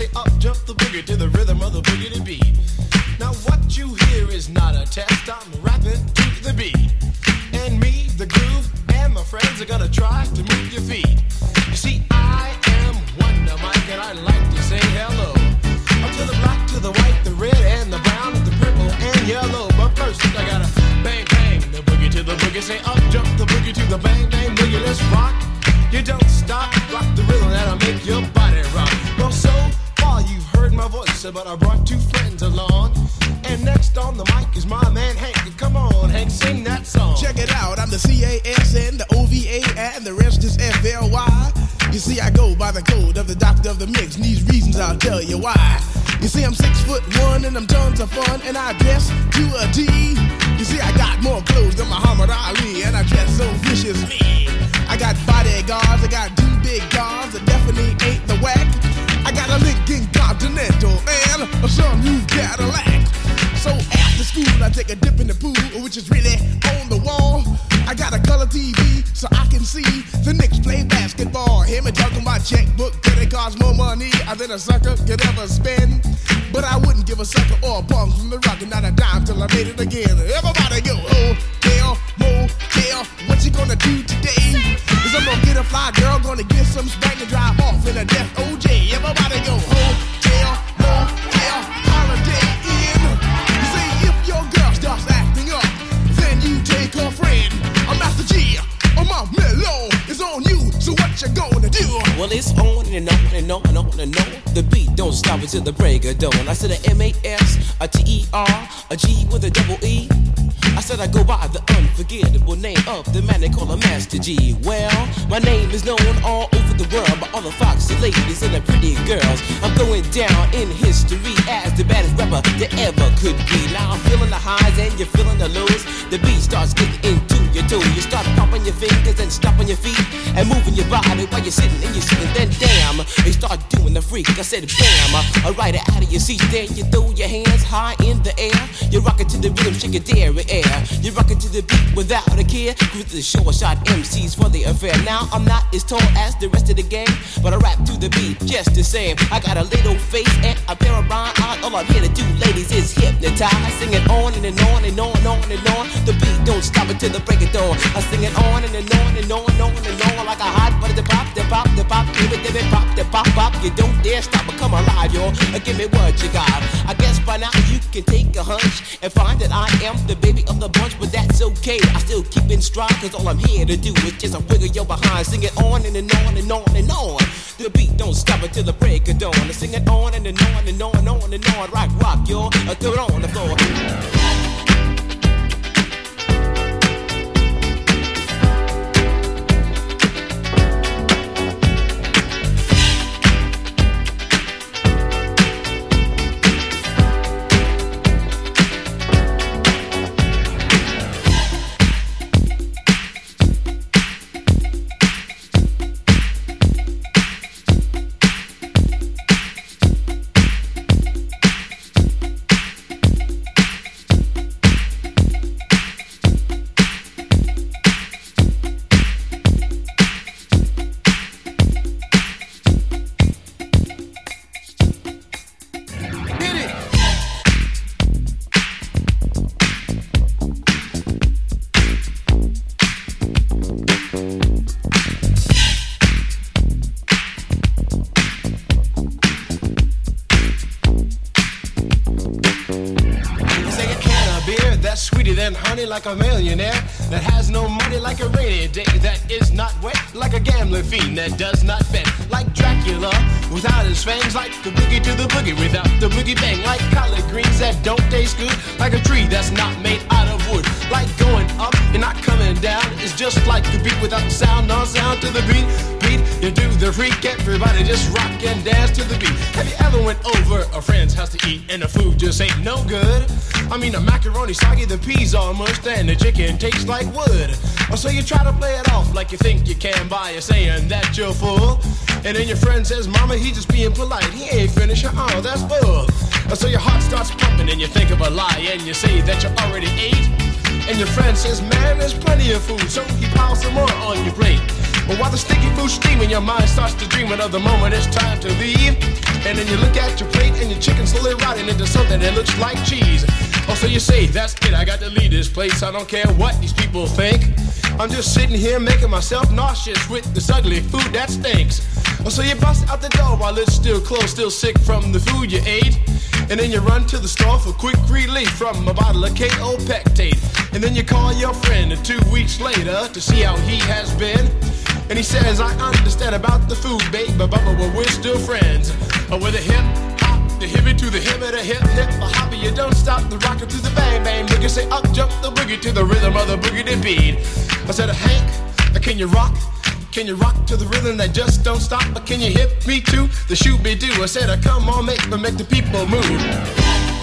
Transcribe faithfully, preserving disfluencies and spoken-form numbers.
say up jump the boogie to the rhythm of the boogie to beat. Now what you hear is not a test, I'm rapping to the beat. And me, the groove, and my friends are gonna try to move your feet. You see, I am Wonder Mike, and I like to say hello. Up to the black, to the white, the red, and the brown, and the purple, and yellow. But first, I gotta bang, bang, the boogie to the boogie. Say up, jump the boogie to the bang, bang, boogie. Let's rock. You don't stop, rock the rhythm that'll make your body rock. Well, so far you've heard my voice, but I brought two friends along. And next on the mic is my man Hank. Come on, Hank, sing that song. Check it out, I'm the C A S N, the O V A, and the rest is F L Y. You see, I go by the code of the doctor of the mix, and these reasons I'll tell you why. You see, I'm six foot one, and I'm tons of fun, and I dress to a T. You see, I got more clothes than Muhammad Ali, and I dress so viciously. I got bodyguards, I got two big cars that definitely ain't the whack. I got a Lincoln Continental and a some new Cadillac. So after school, I take a dip in the pool, which is really on the wall. I got a color T V so I can see the Knicks play basketball. Hear me talking about checkbook, that it costs more money than a sucker could ever spend. But I wouldn't give a sucker or a bum from the rock and not a dime till I made it again. Everybody go, hotel, motel, what you gonna do today? Cause I'm gonna get a fly girl, gonna get some spank and drive off in a death O J. Everybody go, hotel, motel, holiday in. You say if your girl starts acting up, then you take her friend. I'm Master G, I'm my mellow, it's on you, so what you gonna do? Well, it's on and on and on and on and on. The beat don't stop until the break of dawn. I said a M A S, a T E R, a G with a double E. I said I go by the unforgettable name of the man they call a Master G. Well, my name is known all over the world by all the foxy ladies and the pretty girls. I'm going down in history as the baddest rapper there ever could be. Now I'm feeling the highs and you're feeling the lows. The beat starts getting into your toe. You start popping your fingers and stomping your feet and moving your body while you're sitting and you're sitting. Then damn, they start doing the freak. I said bam, I ride it out of your seat. Then you throw your hands high in the air. You rock it to the rhythm, shake your dairy air. You rock it to the beat without a care. With the short shot M Cs for the affair. Now I'm not as tall as the rest of the gang, but I rap to the beat just the same. I got a little face and a pair of rhyme eyes. All I'm here to do, ladies, is hypnotize. Sing it on and, and on and on and on and on. The beat don't stop until the break of dawn. I sing it on and, and on and on and on and on like a hot butter. The pop, the pop, the pop, give it, give it, pop, the pop, pop. You don't dare stop or come alive, y'all. Give me what you got. I guess by now you can take a hunch and find that I am the baby of the bunch, but that's okay. I still keep in stride, cause all I'm here to do is just a wiggle your behind. Sing it on and, and on and on and on. The beat don't stop until the break of dawn. I sing it on and, and on and on and on and on. Rock, rock, y'all. I throw it on the floor. Like a millionaire that has no money, like a rainy day that is not wet, like a gambling fiend that does not bet, like Dracula without his fangs, like the boogie to the boogie without the boogie bang, like collard greens that don't taste good, like a tree that's not made out of wood, like going up and not coming down. It's just like the beat without the sound, no sound to the beat. Beat, you do the freak, everybody just rock and dance to the beat. Have you ever went over a friend's house to eat and the food just ain't no good? I mean the macaroni soggy, the peas all mushed, and the chicken tastes like wood. Or so you try to play it off like you think you can by you saying that you're full. And then your friend says, mama, he just being polite, he ain't finished, oh, that's full. Or so your heart starts pumping and you think of a lie and you say that you already ate. And your friend says, man, there's plenty of food, so he piles some more on your plate. But while the sticky food's steaming, your mind starts to dream of the moment it's time to leave. And then you look at your plate and your chicken slowly rotting into something that looks like cheese. Oh, so you say, that's it, I got to leave this place. I don't care what these people think. I'm just sitting here making myself nauseous with this ugly food that stinks. Oh, so you bust out the door while it's still closed, still sick from the food you ate. And then you run to the store for quick relief from a bottle of K O Pectate. And then you call your friend two weeks later to see how he has been. And he says, I understand about the food, babe, but we're still friends. Oh, with a hip hop, the hippie to the hip of the hip hip, a hopper, you don't stop the rocker to the bang bang boogie. Say up jump the boogie to the rhythm of the boogie to beat. I said, Hank, can you rock? Can you rock to the rhythm that just don't stop? But can you hip me to the shoot be do? I said, come on, make, but make the people move.